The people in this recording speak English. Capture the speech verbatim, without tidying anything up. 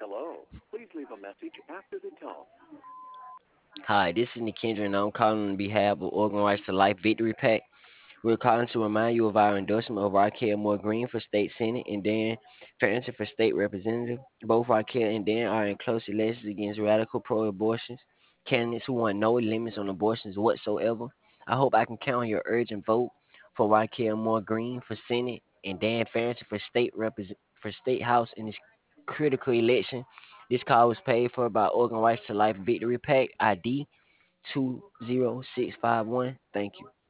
Hi, this is Nikendra, and I'm calling on behalf of Oregon Rights to Life Victory Pack. We're calling to remind you of our endorsement of Raquel Moore Green for state senate and Dan Farrington for state representative. Both Raquel and Dan are in close elections against radical pro-abortion candidates who want no limits on abortions whatsoever. I hope I can count on your urgent vote for Raquel Moore Green for senate and Dan Farrington for state represent for state house in this critical election. This call was paid for by Oregon Rights to Life Victory Pack I D two zero six five one. Thank you.